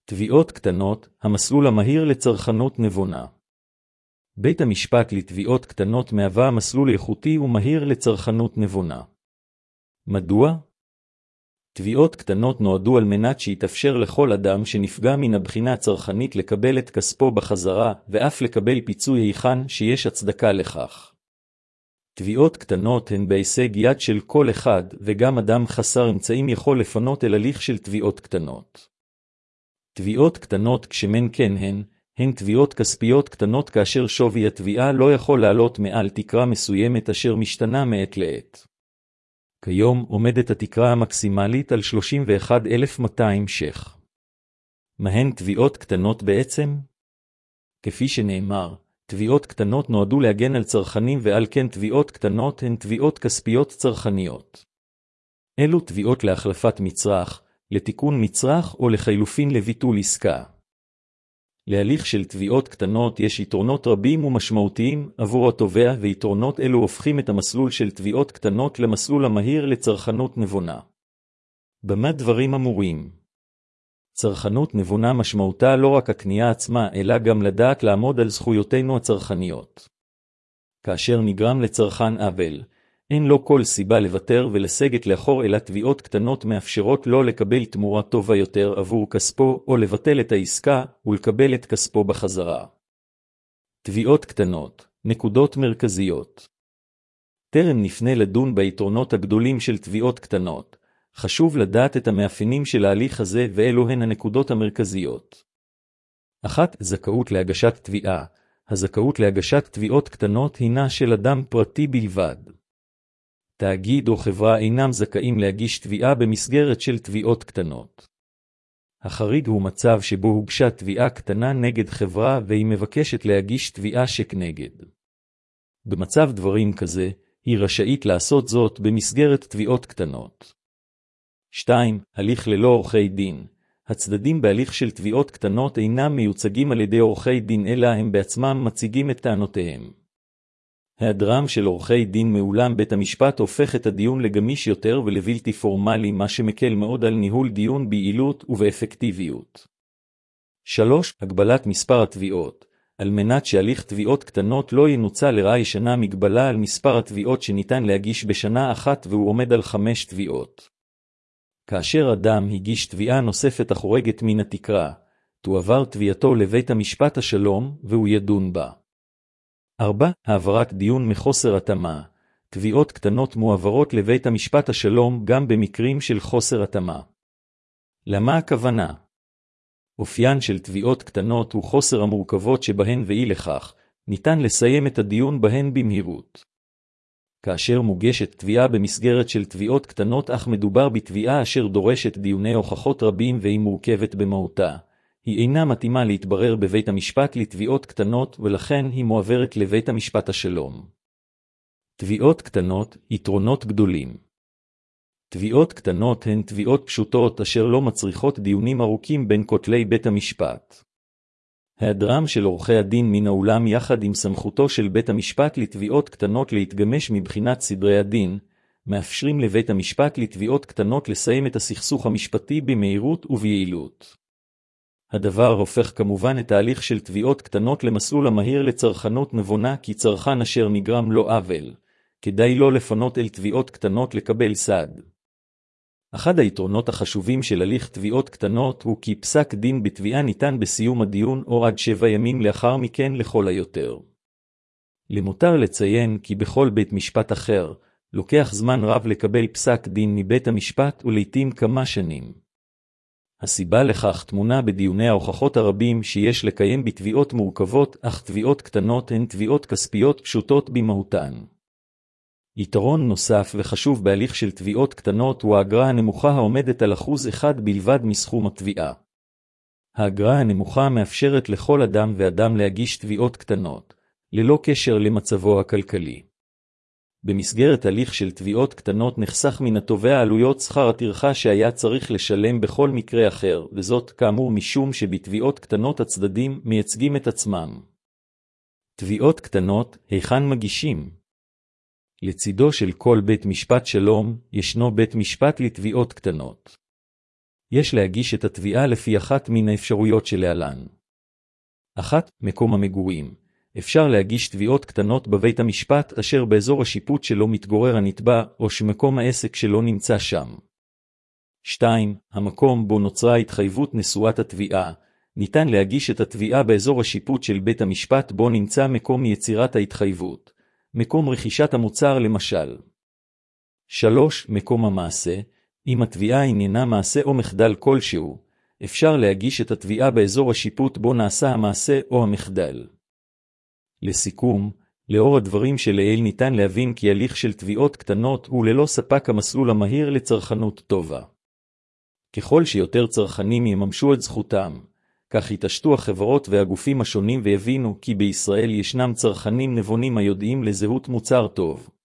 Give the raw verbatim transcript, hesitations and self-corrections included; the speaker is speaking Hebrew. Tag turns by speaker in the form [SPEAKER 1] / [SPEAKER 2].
[SPEAKER 1] תביעות קטנות, המסלול המהיר לצרכנות נבונה. בית המשפט לתביעות קטנות מהווה מסלול איכותי ומהיר לצרכנות נבונה. מדוע? תביעות קטנות נועדו על מנת שיתאפשר לכל אדם שנפגע מן הבחינה הצרכנית לקבל את כספו בחזרה, ואף לקבל פיצוי היכן שיש הצדקה לכך. תביעות קטנות הן בהישג יד של כל אחד, וגם אדם חסר אמצעים יכול לפנות אל הליך של תביעות קטנות. תביעות קטנות כשמן כן הן, הן תביעות כספיות קטנות כאשר שווי התביעה לא יכול לעלות מעל תקרה מסוימת אשר משתנה מעת לעת. כיום עומדת התקרה המקסימלית על שלושים ואחד אלף מאתיים ש"ח. מהן תביעות קטנות בעצם? כפי שנאמר, תביעות קטנות נועדו להגן על צרכנים ועל כן תביעות קטנות הן תביעות כספיות צרכניות. אלו תביעות להחלפת מצרך, לתיקון מצרך או לחילופין לביטול עסקה. להליך של תביעות קטנות יש יתרונות רבים ומשמעותיים עבור התובע, ויתרונות אלו הופכים את המסלול של תביעות קטנות למסלול המהיר לצרכנות נבונה. במה דברים אמורים? צרכנות נבונה משמעותה לא רק הקנייה עצמה, אלא גם לדעת לעמוד על זכויותינו הצרכניות. כאשר נגרם לצרכן עוול, אין לו כל סיבה לוותר ולסגת לאחור, אלא תביעות קטנות מאפשרות לו לקבל תמורה טובה יותר עבור כספו, או לבטל את העסקה ולקבל את כספו בחזרה. תביעות קטנות, נקודות מרכזיות. טרם נפנה לדון ביתרונות הגדולים של תביעות קטנות, חשוב לדעת את המאפיינים של ההליך הזה ואלו הן הנקודות המרכזיות. אחת, זכאות להגשת תביעה. הזכאות להגשת תביעות קטנות הינה של אדם פרטי בלבד. תאגיד או חברה אינם זכאים להגיש תביעה במסגרת של תביעות קטנות. החריג הוא מצב שבו הוגשה תביעה קטנה נגד חברה והיא מבקשת להגיש תביעה שכנגד. במצב דברים כזה, היא רשאית לעשות זאת במסגרת תביעות קטנות. שתיים. הליך ללא עורכי דין. הצדדים בהליך של תביעות קטנות אינם מיוצגים על ידי עורכי דין, אלא הם בעצמם מציגים את טענותיהם. היעדרם של עורכי דין מאולם בית המשפט הופך את הדיון לגמיש יותר ולבלתי פורמלי, מה שמקל מאוד על ניהול דיון ביעילות ובאפקטיביות. שלוש. הגבלת מספר התביעות. על מנת שהליך תביעות קטנות לא ינוצל לרעה ישנה מגבלה על מספר התביעות שניתן להגיש בשנה אחת, והוא עומד על חמש תביעות. כאשר אדם הגיש תביעה נוספת החורגת מן התקרה, תועבר תביעתו לבית המשפט השלום והוא ידון בה. ארבע. העברת דיון מחוסר התאמה. תביעות קטנות מועברות לבית המשפט השלום גם במקרים של חוסר התאמה. למה הכוונה? אופיין של תביעות קטנות הוא חוסר המורכבות שבהן, ואי לכך, ניתן לסיים את הדיון בהן במהירות. כאשר מוגשת תביעה במסגרת של תביעות קטנות אך מדובר בתביעה אשר דורשת דיוני הוכחות רבים והיא מורכבת במהותה, היא אינה מתאימה להתברר בבית המשפט לתביעות קטנות ולכן היא מועברת לבית המשפט השלום. תביעות קטנות, יתרונות גדולים. תביעות קטנות הן תביעות פשוטות אשר לא מצריכות דיונים ארוכים בין כותלי בית המשפט. היעדרם של עורכי הדין מן האולם יחד עם סמכותו של בית המשפט לתביעות קטנות להתגמש מבחינת סדרי הדין, מאפשרים לבית המשפט לתביעות קטנות לסיים את הסכסוך המשפטי במהירות וביעילות. הדבר הופך כמובן את ההליך של תביעות קטנות למסלול המהיר לצרכנות נבונה, כי צרכן אשר נגרם לו עוול, כדאי לו לפנות אל תביעות קטנות לקבל סעד. אחד היתרונות החשובים של הליך תביעות קטנות הוא כי פסק דין בתביעה ניתן בסיום הדיון או עד שבע ימים לאחר מכן לכל היותר. למותר לציין כי בכל בית משפט אחר, לוקח זמן רב לקבל פסק דין מבית המשפט ולעיתים כמה שנים. הסיבה לכך טמונה בדיוני ההוכחות הרבים שיש לקיים בתביעות מורכבות, אך תביעות קטנות הן תביעות כספיות פשוטות במהותן. יתרון נוסף וחשוב בהליך של תביעות קטנות הוא האגרה הנמוכה העומדת על אחוז אחד בלבד מסכום התביעה. האגרה הנמוכה מאפשרת לכל אדם ואדם להגיש תביעות קטנות, ללא קשר למצבו הכלכלי. במסגרת הליך של תביעות קטנות נחסך מן התובע עלויות שכר הטרחה שהיה צריך לשלם בכל מקרה אחר, וזאת כאמור משום שבתביעות קטנות הצדדים מייצגים את עצמם. תביעות קטנות, היכן מגישים? לצידו של כל בית משפט שלום, ישנו בית משפט לתביעות קטנות. יש להגיש את התביעה לפי אחת מן האפשרויות שלהלן. אחת. מקום המגורים. אפשר להגיש תביעות קטנות בבית המשפט אשר באזור השיפוט שלו מתגורר הנתבע, או שמקום העסק שלו נמצא שם. שתיים. המקום בו נוצרה התחייבות נשואת התביעה. ניתן להגיש את התביעה באזור השיפוט של בית המשפט בו נמצא מקום יצירת ההתחייבות. מקום רכישת המוצר למשל. שלוש. מקום המעשה. אם התביעה עניינה מעשה או מחדל כלשהו, אפשר להגיש את התביעה באזור השיפוט בו נעשה המעשה או המחדל. לסיכום, לאור הדברים שלעיל ניתן להבין כי הליך של תביעות קטנות הוא ללא ספק המסלול המהיר לצרכנות טובה. ככל שיותר צרכנים יממשו את זכותם, כך יתעשתו החברות והגופים השונים ויבינו כי בישראל ישנם צרכנים נבונים היודעים לזהות מוצר טוב.